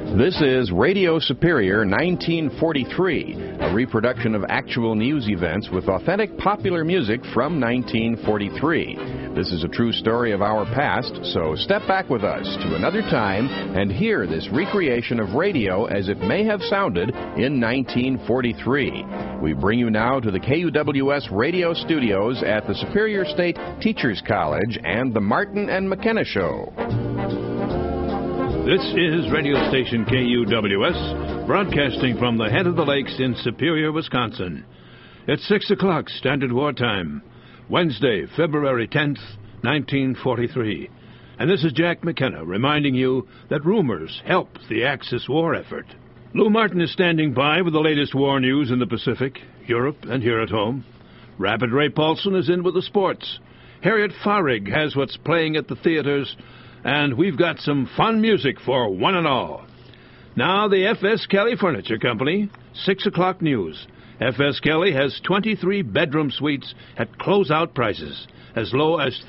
This is Radio Superior 1943, a reproduction of actual news events with authentic popular music from 1943. This is a true story of our past, so step back with us to another time and hear this recreation of radio as it may have sounded in 1943. We bring you now to the KUWS radio studios at the Superior State Teachers College and the Martin and McKenna Show. This is radio station KUWS, broadcasting from the head of the lakes in Superior, Wisconsin. It's 6 o'clock Standard War Time, Wednesday, February 10th, 1943. And this is Jack McKenna reminding you that rumors help the Axis war effort. Lou Martin is standing by with the latest war news in the Pacific, Europe, and here at home. Rapid Ray Paulson is in with the sports. Harriet Farig has what's playing at the theaters, and we've got some fun music for one and all. Now the F.S. Kelly Furniture Company, 6 o'clock news. F.S. Kelly has 23 bedroom suites at closeout prices, as low as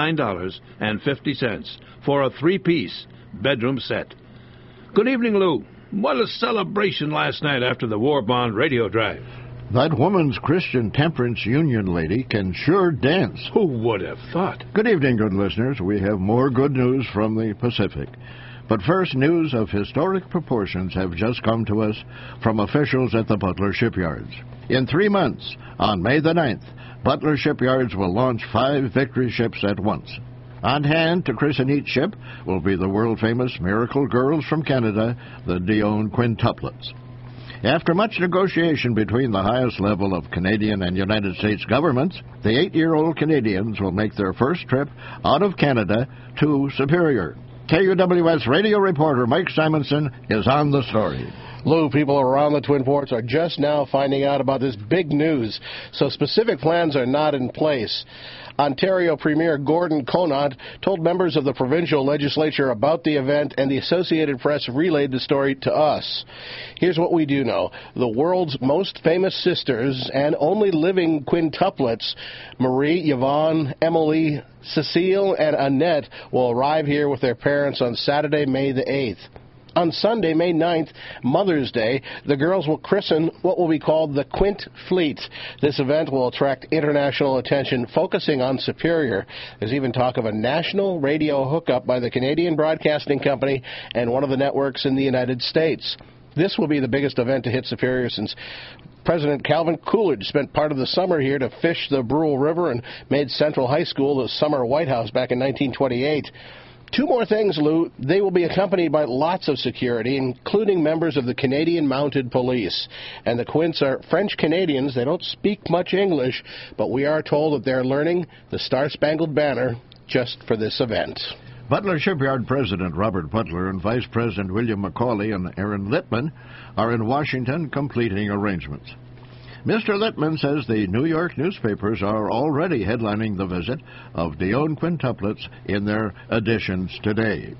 $39.50 for a three-piece bedroom set. Good evening, Lou. What a celebration last night after the war bond radio drive. That woman's Christian Temperance Union lady can sure dance. Who would have thought? Good evening, good listeners. We have more good news from the Pacific. But first, news of historic proportions have just come to us from officials at the Butler Shipyards. In 3 months, on May the 9th, Butler Shipyards will launch 5 Victory ships at once. On hand to christen each ship will be the world-famous Miracle Girls from Canada, the Dionne Quintuplets. After much negotiation between the highest level of Canadian and United States governments, the 8-year-old Canadians will make their first trip out of Canada to Superior. KUWS radio reporter Mike Simonson is on the story. Lou, people around the Twin Ports are just now finding out about this big news, so specific plans are not in place. Ontario Premier Gordon Conant told members of the provincial legislature about the event, and the Associated Press relayed the story to us. Here's what we do know. The world's most famous sisters and only living quintuplets, Marie, Yvonne, Emily, Cecile, and Annette, will arrive here with their parents on Saturday, May the 8th. On Sunday, May 9th, Mother's Day, the girls will christen what will be called the Quint Fleet. This event will attract international attention, focusing on Superior. There's even talk of a national radio hookup by the Canadian Broadcasting Company and one of the networks in the United States. This will be the biggest event to hit Superior since President Calvin Coolidge spent part of the summer here to fish the Brule River and made Central High School the summer White House back in 1928. 2 more things, Lou. They will be accompanied by lots of security, including members of the Canadian Mounted Police. And the Quints are French Canadians. They don't speak much English, but we are told that they're learning the Star-Spangled Banner just for this event. Butler Shipyard President Robert Butler and Vice President William McCauley and Aaron Littman are in Washington completing arrangements. Mr. Littman says the New York newspapers are already headlining the visit of Dionne Quintuplets in their editions today.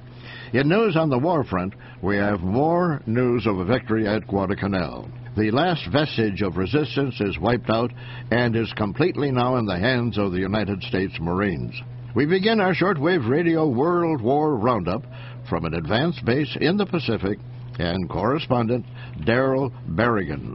In news on the war front, we have more news of a victory at Guadalcanal. The last vestige of resistance is wiped out and is completely now in the hands of the United States Marines. We begin our shortwave radio World War Roundup from an advanced base in the Pacific and correspondent Daryl Berrigan.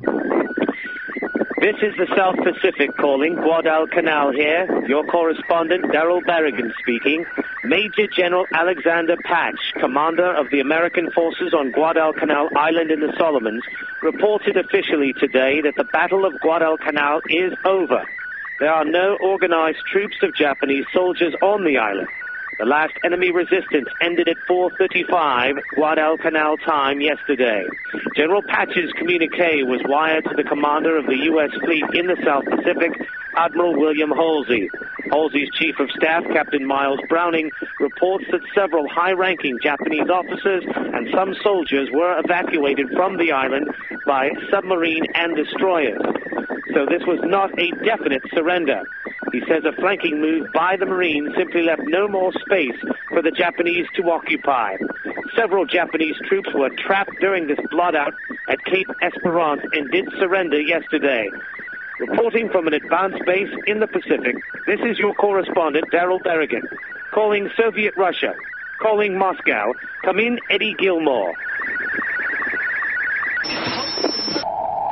This is the South Pacific calling, Guadalcanal here. Your correspondent, Daryl Berrigan speaking. Major General Alexander Patch, commander of the American forces on Guadalcanal Island in the Solomons, reported officially today that the Battle of Guadalcanal is over. There are no organized troops of Japanese soldiers on the island. The last enemy resistance ended at 4:35 Guadalcanal time yesterday. General Patch's communique was wired to the commander of the U.S. fleet in the South Pacific, Admiral William Halsey. Halsey's chief of staff, Captain Miles Browning, reports that several high-ranking Japanese officers and some soldiers were evacuated from the island by submarine and destroyers. So this was not a definite surrender. He says a flanking move by the Marines simply left no more space for the Japanese to occupy. Several Japanese troops were trapped during this bloodout at Cape Esperance and did surrender yesterday. Reporting from an advanced base in the Pacific, this is your correspondent, Daryl Berrigan, calling Soviet Russia, calling Moscow. Come in, Eddie Gilmore.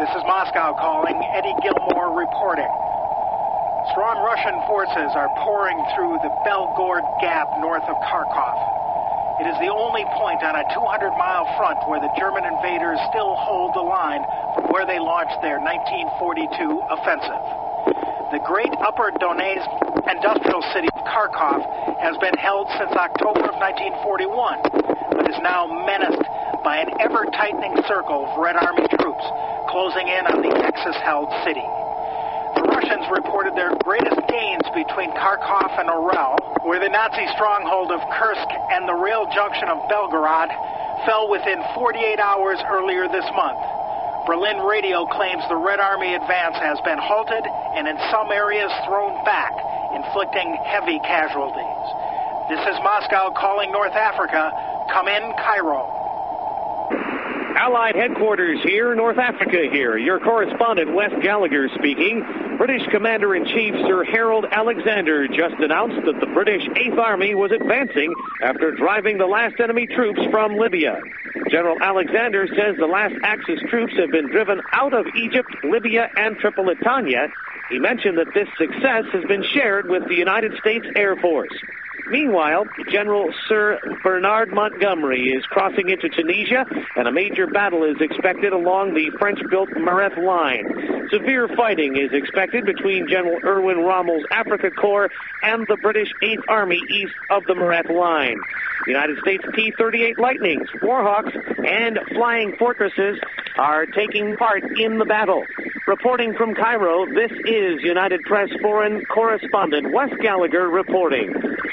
This is Moscow calling. Eddie Gilmore reporting. Strong Russian forces are pouring through the Belgorod Gap north of Kharkov. It is the only point on a 200-mile front where the German invaders still hold the line from where they launched their 1942 offensive. The great Upper Donetsk industrial city of Kharkov has been held since October of 1941, but is now menaced by an ever-tightening circle of Red Army troops closing in on the Axis-held city. The Russians reported their greatest gains between Kharkov and Orel, where the Nazi stronghold of Kursk and the rail junction of Belgorod fell within 48 hours earlier this month. Berlin radio claims the Red Army advance has been halted and in some areas thrown back, inflicting heavy casualties. This is Moscow calling North Africa. Come in, Cairo. Allied headquarters here, North Africa here. Your correspondent, Wes Gallagher, speaking. British Commander-in-Chief Sir Harold Alexander just announced that the British 8th Army was advancing after driving the last enemy troops from Libya. General Alexander says the last Axis troops have been driven out of Egypt, Libya, and Tripolitania. He mentioned that this success has been shared with the United States Air Force. Meanwhile, General Sir Bernard Montgomery is crossing into Tunisia, and a major battle is expected along the French-built Mareth Line. Severe fighting is expected between General Erwin Rommel's Africa Corps and the British 8th Army east of the Mareth Line. United States P-38 Lightnings, Warhawks, and Flying Fortresses are taking part in the battle. Reporting from Cairo, this is United Press foreign correspondent Wes Gallagher reporting.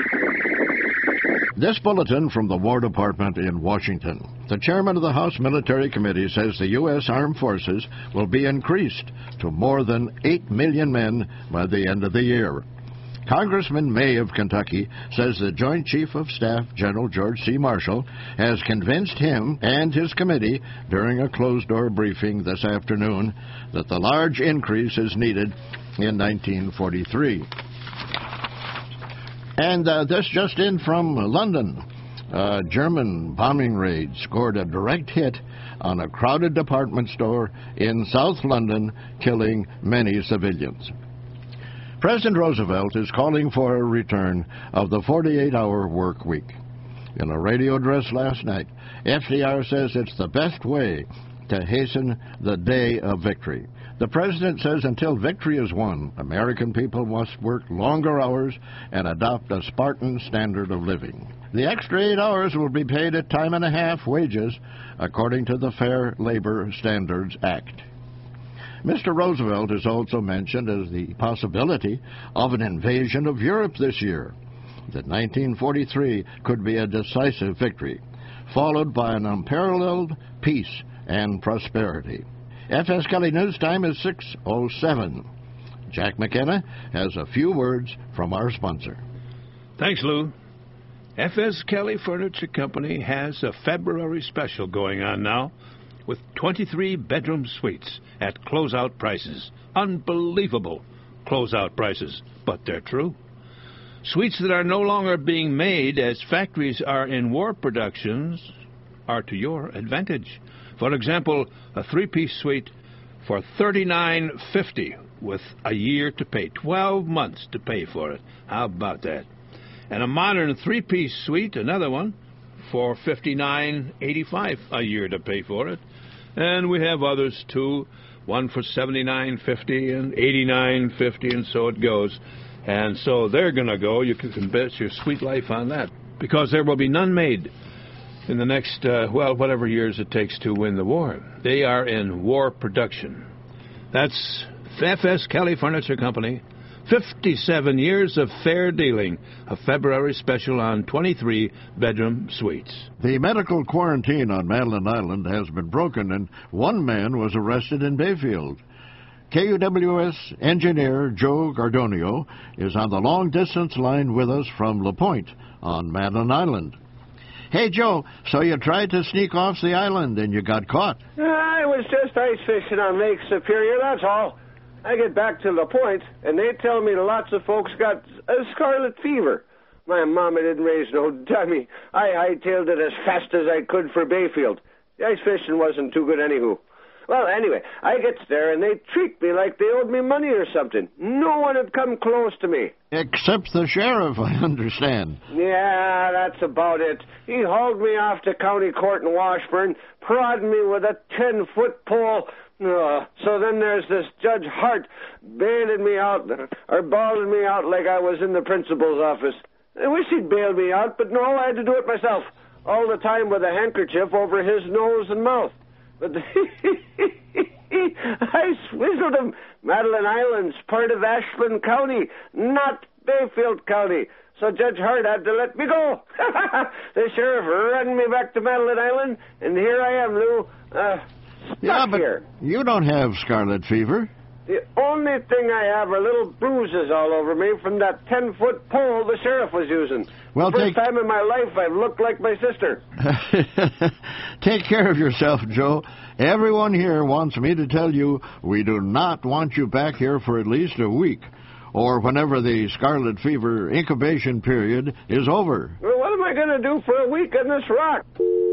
This bulletin from the War Department in Washington. The chairman of the House Military Committee says the U.S. Armed Forces will be increased to more than 8 million men by the end of the year. Congressman May of Kentucky says the Joint Chief of Staff, General George C. Marshall, has convinced him and his committee during a closed-door briefing this afternoon that the large increase is needed in 1943. And this just in from London. A German bombing raid scored a direct hit on a crowded department store in South London, killing many civilians. President Roosevelt is calling for a return of the 48-hour work week. In a radio address last night, FDR says it's the best way to hasten the day of victory. The president says until victory is won, American people must work longer hours and adopt a Spartan standard of living. The extra 8 hours will be paid at time-and-a-half wages, according to the Fair Labor Standards Act. Mr. Roosevelt is also mentioned as the possibility of an invasion of Europe this year. That 1943 could be a decisive victory, followed by an unparalleled peace and prosperity. F.S. Kelly News Time is 6:07. Jack McKenna has a few words from our sponsor. Thanks, Lou. F.S. Kelly Furniture Company has a February special going on now with 23 bedroom suites at closeout prices. Unbelievable closeout prices, but they're true. Suites that are no longer being made as factories are in war productions are to your advantage. For example, a three-piece suite for $39.50 with a year to pay, 12 months to pay for it. How about that? And a modern three-piece suite, another one, for $59.85 a year to pay for it. And we have others, too, one for $79.50 and $89.50, and so it goes. And so they're going to go. You can bet your sweet life on that, because there will be none made in the next, whatever years it takes to win the war. They are in war production. That's F.S. Kelly Furniture Company. 57 years of fair dealing. A February special on 23 bedroom suites. The medical quarantine on Madeline Island has been broken, and one man was arrested in Bayfield. KUWS engineer Joe Gardonio is on the long-distance line with us from La Pointe on Madeline Island. Hey, Joe, so you tried to sneak off the island and you got caught? I was just ice fishing on Lake Superior, that's all. I get back to La Pointe, and they tell me lots of folks got a scarlet fever. My mama didn't raise no dummy. I hightailed it as fast as I could for Bayfield. The ice fishing wasn't too good anywho. Well, anyway, I gets there, and they treat me like they owed me money or something. No one had come close to me. Except the sheriff, I understand. Yeah, that's about it. He hauled me off to county court in Washburn, prodding me with a 10-foot pole. So then there's this Judge Hart bailing me out, or bawling me out like I was in the principal's office. I wish he'd bail me out, but no, I had to do it myself. All the time with a handkerchief over his nose and mouth. But I swizzled him. Madeline Island's part of Ashland County, not Bayfield County. So Judge Hart had to let me go. The sheriff ran me back to Madeline Island, and here I am, Lou, stuck here. You don't have scarlet fever. The only thing I have are little bruises all over me from that 10-foot pole the sheriff was using. Well, First time in my life I've looked like my sister. Take care of yourself, Joe. Everyone here wants me to tell you we do not want you back here for at least a week, or whenever the scarlet fever incubation period is over. Well, what am I going to do for a week on this rock?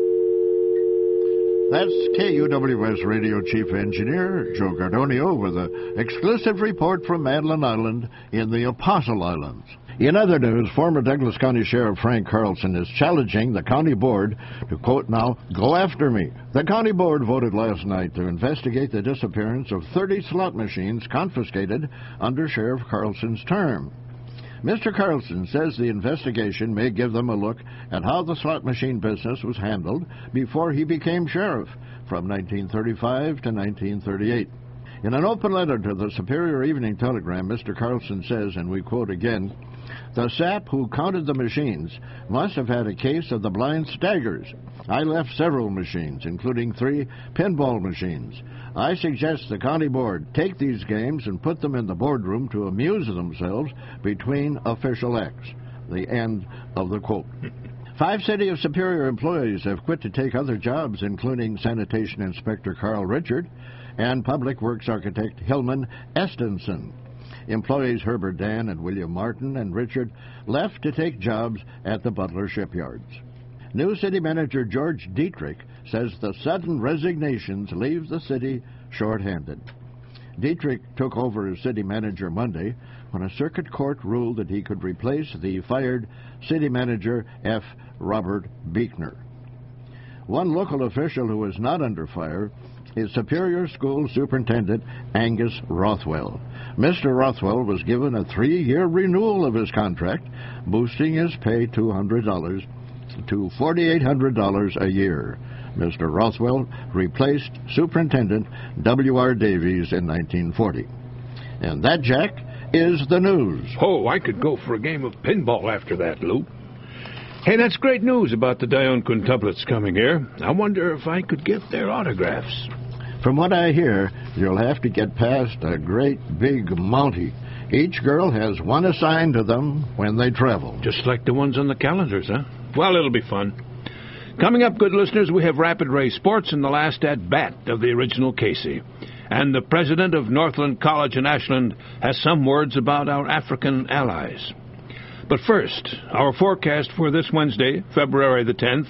That's KUWS Radio Chief Engineer Joe Gardonio with an exclusive report from Madeline Island in the Apostle Islands. In other news, former Douglas County Sheriff Frank Carlson is challenging the county board to, quote now, go after me. The county board voted last night to investigate the disappearance of 30 slot machines confiscated under Sheriff Carlson's term. Mr. Carlson says the investigation may give them a look at how the slot machine business was handled before he became sheriff from 1935 to 1938. In an open letter to the Superior Evening Telegram, Mr. Carlson says, and we quote again, the sap who counted the machines must have had a case of the blind staggers. I left several machines, including 3 pinball machines. I suggest the county board take these games and put them in the boardroom to amuse themselves between official acts. The end of the quote. 5 City of Superior employees have quit to take other jobs, including Sanitation Inspector Carl Richard and Public Works Architect Hillman Estenson. Employees Herbert Dan and William Martin and Richard left to take jobs at the Butler shipyards. New city manager George Dietrich says the sudden resignations leave the city short-handed. Dietrich took over as city manager Monday when a circuit court ruled that he could replace the fired city manager F. Robert Buechner. One local official who is not under fire is Superior School Superintendent Angus Rothwell. Mr. Rothwell was given a 3-year renewal of his contract, boosting his pay $200 to $4,800 a year. Mr. Rothwell replaced Superintendent W.R. Davies in 1940. And that, Jack, is the news. Oh, I could go for a game of pinball after that, Lou. Hey, that's great news about the Dione quintuplets coming here. I wonder if I could get their autographs. From what I hear, you'll have to get past a great big Mountie. Each girl has one assigned to them when they travel. Just like the ones on the calendars, huh? Well, it'll be fun. Coming up, good listeners, we have Rapid Race Sports and the last at-bat of the original Casey. And the president of Northland College in Ashland has some words about our African allies. But first, our forecast for this Wednesday, February the 10th,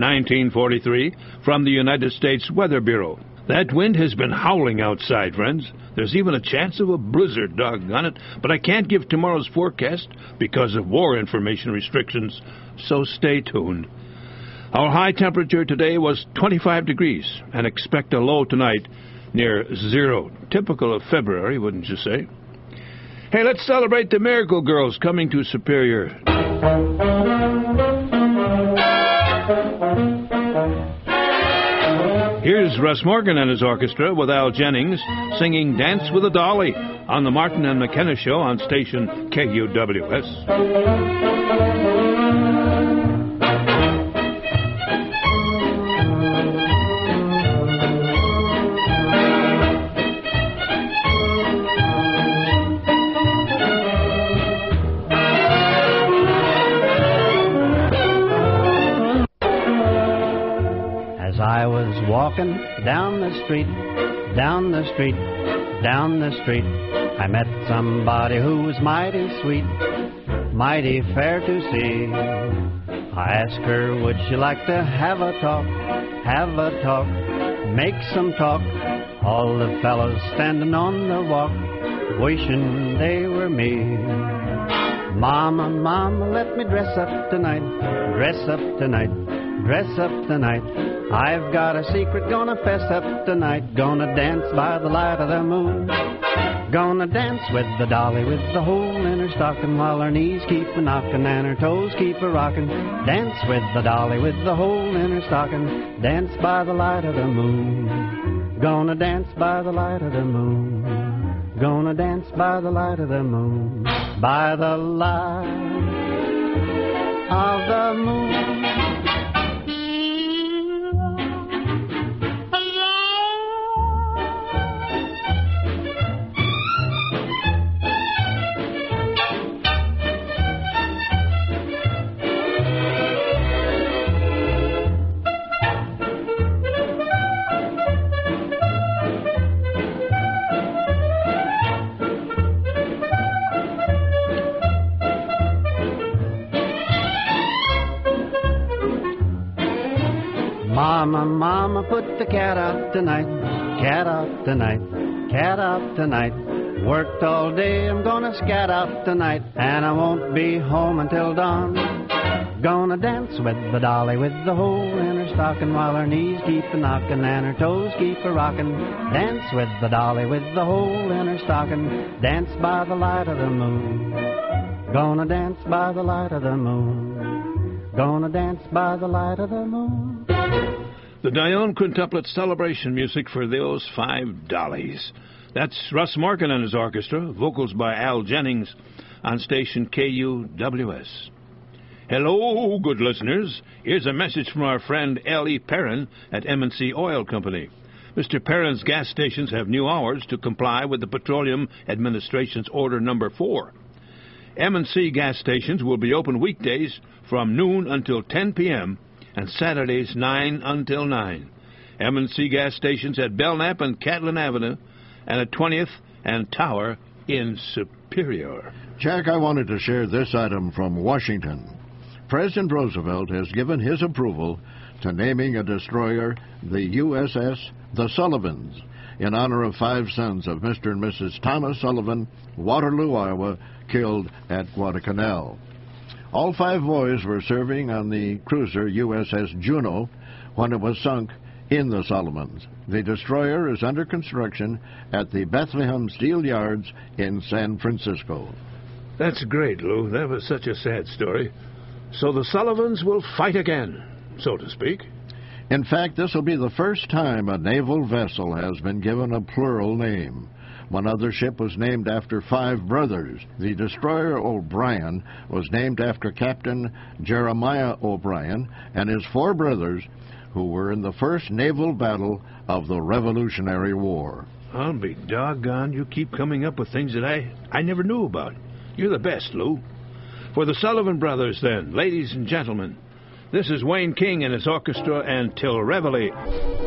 1943, from the United States Weather Bureau. That wind has been howling outside, friends. There's even a chance of a blizzard, doggone it, but I can't give tomorrow's forecast because of war information restrictions, so stay tuned. Our high temperature today was 25 degrees, and expect a low tonight near 0. Typical of February, wouldn't you say? Hey, let's celebrate the Miracle Girls coming to Superior. Here's Russ Morgan and his orchestra with Al Jennings singing Dance with a Dolly on the Martin and McKenna Show on station KUWS. I was walking down the street, down the street, down the street. I met somebody who was mighty sweet, mighty fair to see. I asked her, would she like to have a talk, make some talk All the fellows standing on the walk, wishing they were me. Mama, mama, let me dress up tonight, dress up tonight, dress up tonight. I've got a secret, gonna fess up tonight, gonna dance by the light of the moon. Gonna dance with the dolly with the hole in her stocking, while her knees keep a knocking and her toes keep a rocking. Dance with the dolly with the hole in her stocking, dance by the light of the moon. Gonna dance by the light of the moon. Gonna dance by the light of the moon. By the light of the moon. Mama, mama, put the cat out tonight, cat out tonight, cat out tonight. Worked all day, I'm gonna scat out tonight, and I won't be home until dawn. Gonna dance with the dolly with the hole in her stocking, while her knees keep a knocking and her toes keep a rocking. Dance with the dolly with the hole in her stocking, dance by the light of the moon. Gonna dance by the light of the moon. Gonna dance by the light of the moon. The Dionne Quintuplet celebration music for those 5 dollies. That's Russ Morgan and his orchestra, vocals by Al Jennings on station KUWS. Hello, good listeners. Here's a message from our friend L.E. Perrin at M&C Oil Company. Mr. Perrin's gas stations have new hours to comply with the Petroleum Administration's Order Number 4. M&C gas stations will be open weekdays from noon until 10 p.m., and Saturdays 9 until 9. M&C gas stations at Belknap and Catlin Avenue, and at 20th and Tower in Superior. Jack, I wanted to share this item from Washington. President Roosevelt has given his approval to naming a destroyer the USS The Sullivans in honor of 5 sons of Mr. and Mrs. Thomas Sullivan, Waterloo, Iowa, killed at Guadalcanal. All 5 boys were serving on the cruiser USS Juno when it was sunk in the Solomons. The destroyer is under construction at the Bethlehem Steel Yards in San Francisco. That's great, Lou. That was such a sad story. So the Sullivans will fight again, so to speak. In fact, this will be the first time a naval vessel has been given a plural name. One other ship was named after 5 brothers. The destroyer O'Brien was named after Captain Jeremiah O'Brien and his 4 brothers, who were in the first naval battle of the Revolutionary War. I'll be doggone, you keep coming up with things that I never knew about. You're the best, Lou. For the Sullivan Brothers, then, ladies and gentlemen, this is Wayne King and his orchestra and Till Reveille.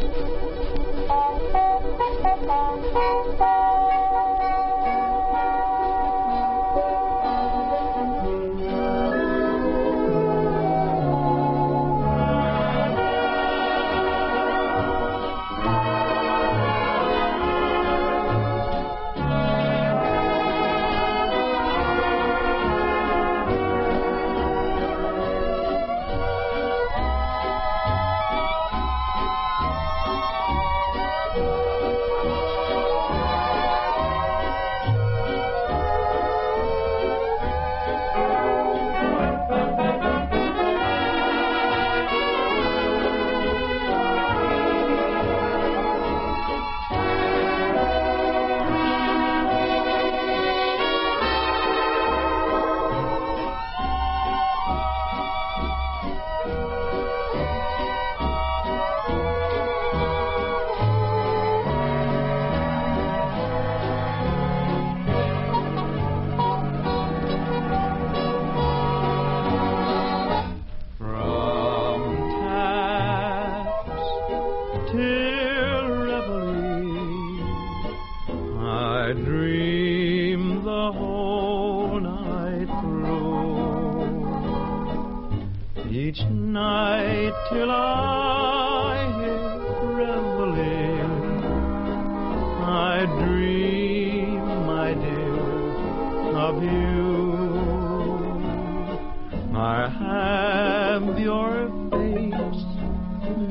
each night till I hear reveling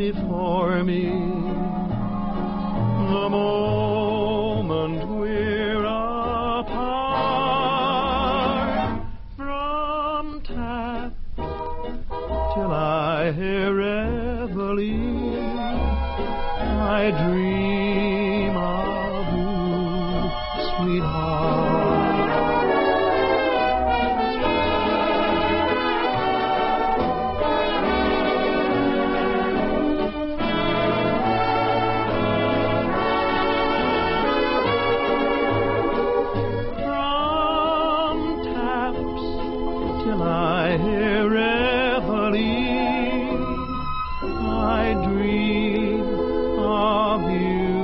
before me. The moment we're apart, from tap till I hear reveille, I dream of you, sweetheart. Till I hear reveille, I dream of you,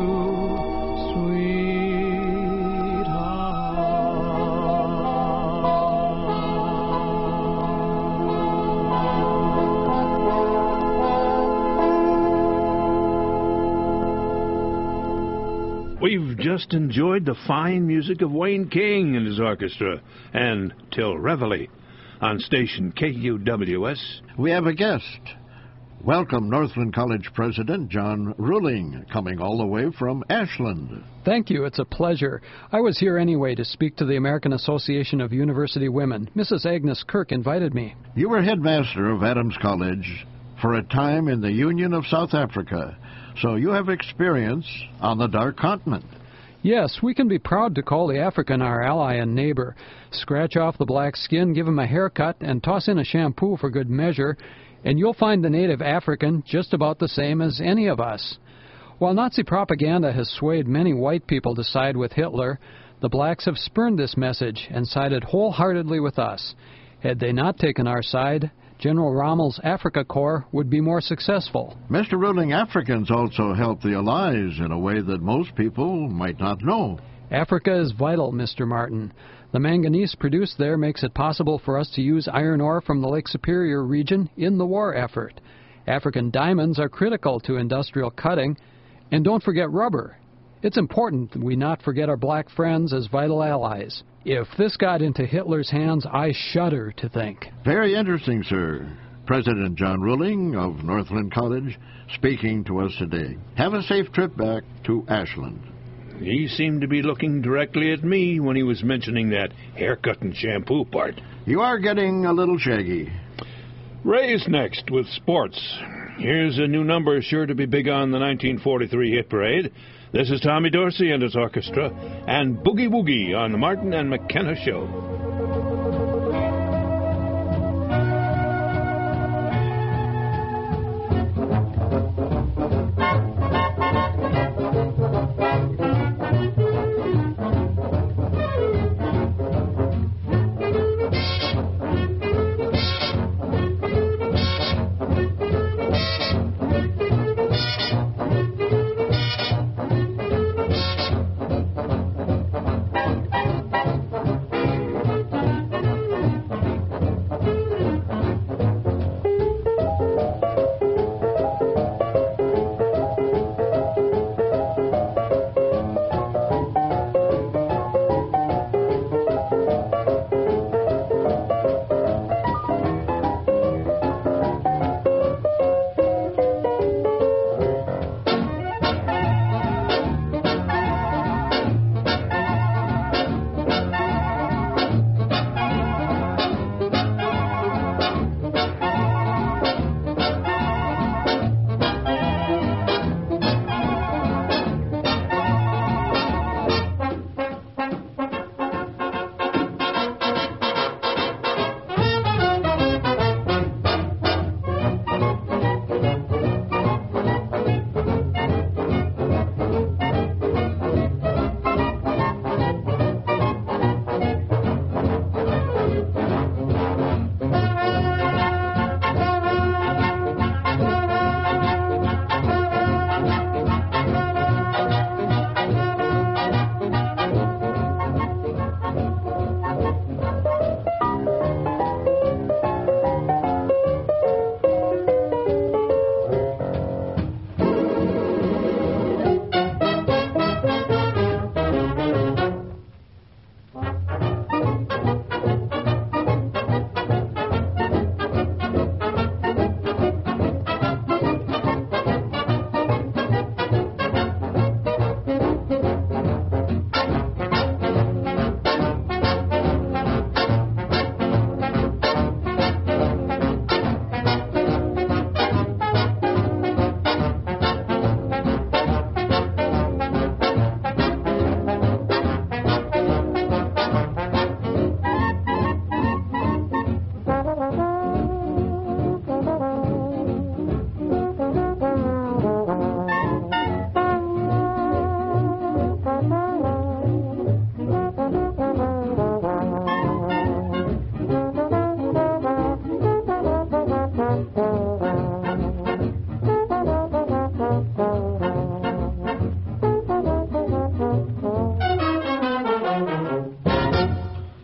sweetheart. We've just enjoyed the fine music of Wayne King and his orchestra and Till Reveille on station KUWS. We have a guest. Welcome, Northland College President John Ruling, coming all the way from Ashland. Thank you. It's a pleasure. I was here anyway to speak to the American Association of University Women. Mrs. Agnes Kirk invited me. You were headmaster of Adams College for a time in the Union of South Africa, so you have experience on the Dark Continent. Yes, we can be proud to call the African our ally and neighbor. Scratch off the black skin, give him a haircut, and toss in a shampoo for good measure, and you'll find the native African just about the same as any of us. While Nazi propaganda has swayed many white people to side with Hitler, the blacks have spurned this message and sided wholeheartedly with us. Had they not taken our side, General Rommel's Africa Corps would be more successful. Mr. Ruling, Africans also help the Allies in a way that most people might not know. Africa is vital, Mr. Martin. The manganese produced there makes it possible for us to use iron ore from the Lake Superior region in the war effort. African diamonds are critical to industrial cutting. And don't forget rubber. It's important that we not forget our black friends as vital allies. If this got into Hitler's hands, I shudder to think. Very interesting, sir. President John Ruling of Northland College speaking to us today. Have a safe trip back to Ashland. He seemed to be looking directly at me when he was mentioning that haircut and shampoo part. You are getting a little shaggy. Ray's next with sports. Here's a new number sure to be big on the 1943 hit parade. This is Tommy Dorsey and his orchestra, and Boogie Woogie on the Martin and McKenna Show.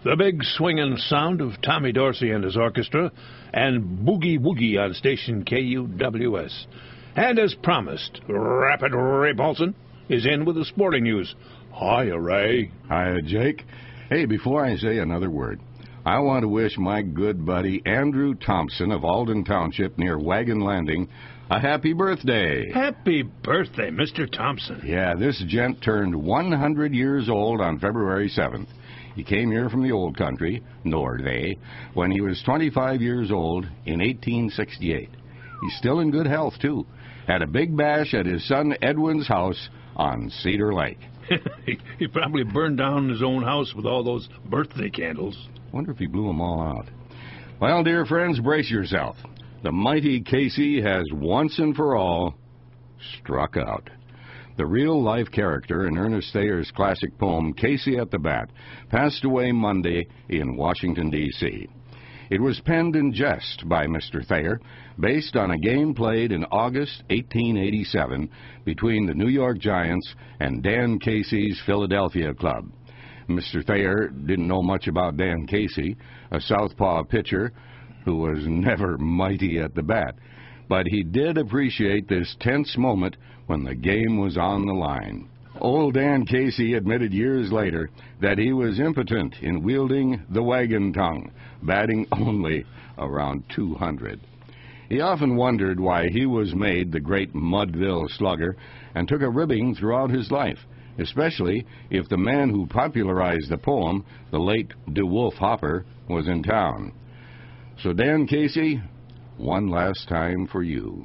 The big swinging sound of Tommy Dorsey and his orchestra, and Boogie Woogie on station KUWS. And as promised, Rapid Ray Paulson is in with the sporting news. Hiya, Ray. Hiya, Jake. Hey, before I say another word, I want to wish my good buddy Andrew Thompson of Alden Township near Wagon Landing a happy birthday. Happy birthday, Mr. Thompson. Yeah, this gent turned 100 years old on February 7th. He came here from the old country, Norway, when he was 25 years old in 1868. He's still in good health, too. Had a big bash at his son Edwin's house on Cedar Lake. He probably burned down his own house with all those birthday candles. Wonder if he blew them all out. Well, dear friends, brace yourself. The mighty Casey has once and for all struck out. The real-life character in Ernest Thayer's classic poem, Casey at the Bat, passed away Monday in Washington, D.C. It was penned in jest by Mr. Thayer, based on a game played in August 1887 between the New York Giants and Dan Casey's Philadelphia club. Mr. Thayer didn't know much about Dan Casey, a southpaw pitcher who was never mighty at the bat, but he did appreciate this tense moment when the game was on the line. Old Dan Casey admitted years later that he was impotent in wielding the wagon tongue, batting only around 200. He often wondered why he was made the great Mudville slugger and took a ribbing throughout his life, especially if the man who popularized the poem, the late DeWolf Hopper, was in town. So Dan Casey, one last time for you.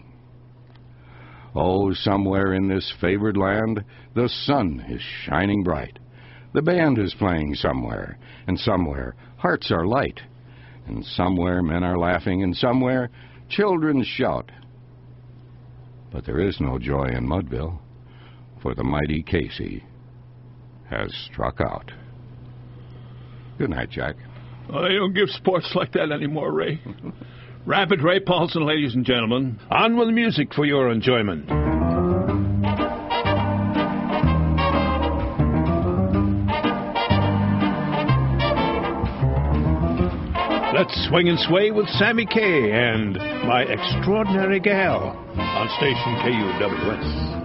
Oh, somewhere in this favored land, the sun is shining bright. The band is playing somewhere, and somewhere hearts are light. And somewhere men are laughing, and somewhere children shout. But there is no joy in Mudville, for the mighty Casey has struck out. Good night, Jack. Well, they don't give sports like that anymore, Ray. Rapid Ray Paulson, ladies and gentlemen. On with the music for your enjoyment. Let's swing and sway with Sammy Kaye and My Extraordinary Gal on station KUWS.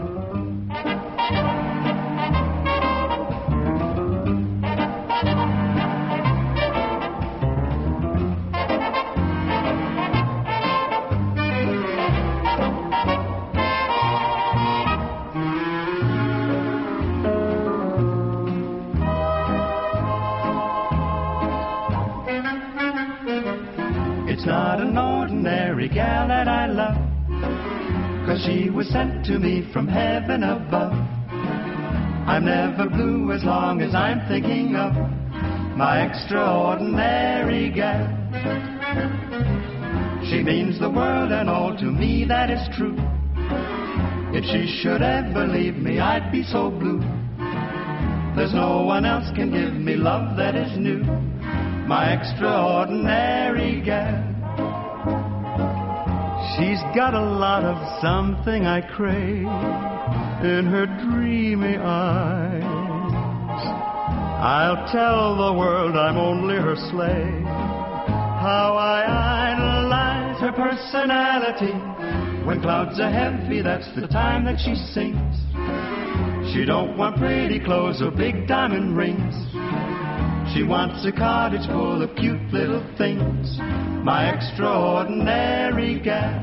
It's not an ordinary gal that I love, 'cause she was sent to me from heaven above. I'm never blue as long as I'm thinking of my extraordinary gal. She means the world and all to me, that is true. If she should ever leave me, I'd be so blue. There's no one else can give me love that is new. My extraordinary gal. She's got a lot of something I crave in her dreamy eyes. I'll tell the world I'm only her slave, how I idolize her personality. When clouds are heavy, that's the time that she sings. She don't want pretty clothes or big diamond rings. She wants a cottage full of cute little things. My extraordinary gal.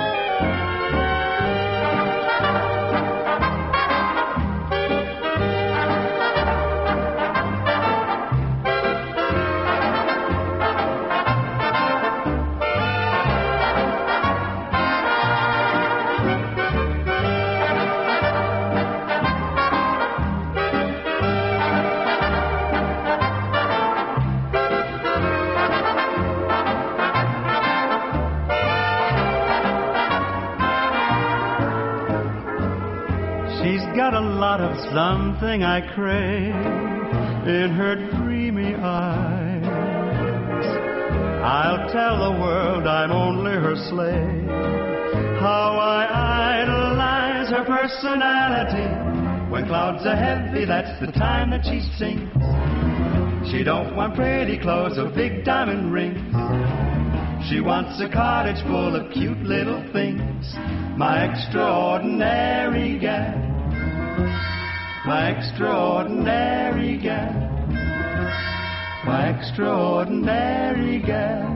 Got a lot of something I crave in her dreamy eyes. I'll tell the world I'm only her slave, how I idolize her personality. When clouds are heavy, that's the time that she sings. She don't want pretty clothes or big diamond rings. She wants a cottage full of cute little things. My extraordinary gal. My extraordinary gal. My extraordinary gal.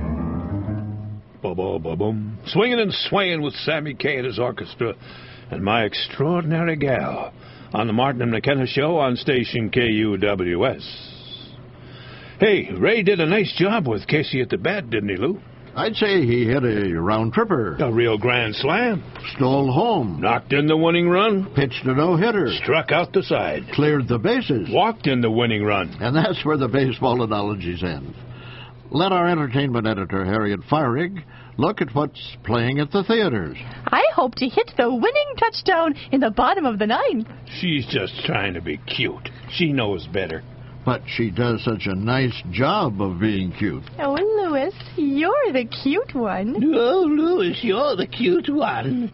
Boom. Swinging and swaying with Sammy Kaye and his orchestra and My Extraordinary Gal on the Martin and McKenna Show on station KUWS. Hey, Ray did a nice job with Casey at the bat, didn't he, Lou? I'd say he hit a round-tripper. A real grand slam. Stole home. Knocked in the winning run. Pitched a no-hitter. Struck out the side. Cleared the bases. Walked in the winning run. And that's where the baseball analogies end. Let our entertainment editor, Harriet Fierig, look at what's playing at the theaters. I hope to hit the winning touchdown in the bottom of the ninth. She's just trying to be cute. She knows better. But she does such a nice job of being cute. Oh, Louis, you're the cute one. Oh, Louis, you're the cute one.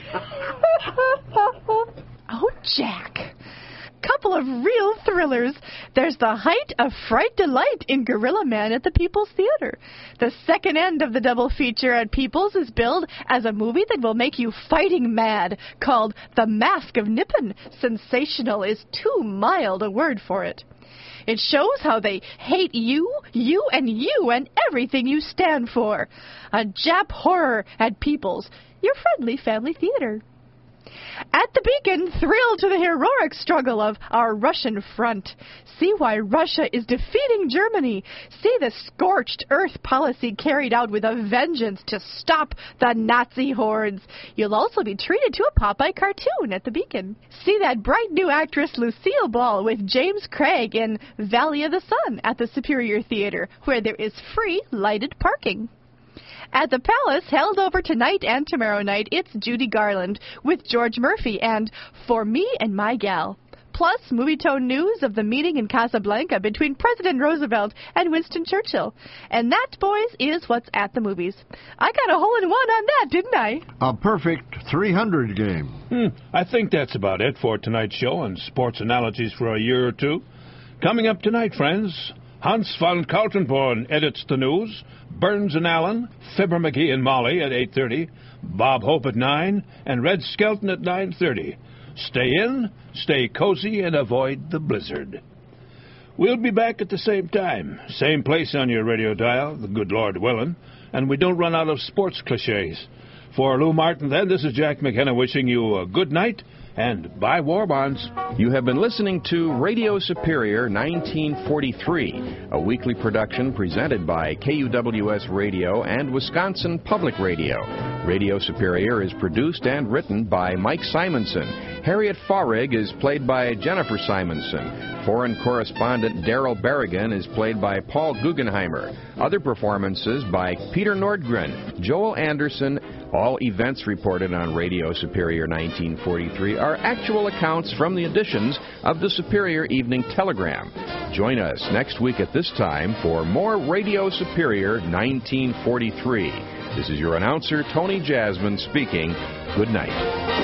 Oh, Jack. Couple of real thrillers. There's the height of Fright Delight in Gorilla Man at the People's Theater. The second end of the double feature at People's is billed as a movie that will make you fighting mad, called The Mask of Nippon. Sensational is too mild a word for it. It shows how they hate you, and everything you stand for. A Jap horror at People's, your friendly family theater. At the Beacon, thrill to the heroic struggle of our Russian front. See why Russia is defeating Germany. See the scorched earth policy carried out with a vengeance to stop the Nazi hordes. You'll also be treated to a Popeye cartoon at the Beacon. See that bright new actress Lucille Ball with James Craig in Valley of the Sun at the Superior Theater, where there is free lighted parking. At the Palace, held over tonight and tomorrow night, it's Judy Garland with George Murphy and For Me and My Gal. Plus, Movietone news of the meeting in Casablanca between President Roosevelt and Winston Churchill. And that, boys, is what's at the movies. I got a hole-in-one on that, didn't I? A perfect 300 game. I think that's about it for tonight's show and sports analogies for a year or two. Coming up tonight, friends, Hans von Kaltenborn edits the news, Burns and Allen, Fibber McGee and Molly at 8:30, Bob Hope at 9, and Red Skelton at 9:30. Stay in, stay cozy, and avoid the blizzard. We'll be back at the same time, same place on your radio dial, the good Lord willing, and we don't run out of sports cliches. For Lou Martin, then, this is Jack McKenna wishing you a good night, and buy war bonds. You have been listening to Radio Superior 1943, a weekly production presented by KUWS Radio and Wisconsin Public Radio. Radio Superior is produced and written by Mike Simonson. Harriet Fahrig is played by Jennifer Simonson. Foreign correspondent Daryl Berrigan is played by Paul Guggenheimer. Other performances by Peter Nordgren, Joel Anderson. All events reported on Radio Superior 1943 are actual accounts from the editions of the Superior Evening Telegram. Join us next week at this time for more Radio Superior 1943. This is your announcer, Tony Jasmine, speaking. Good night.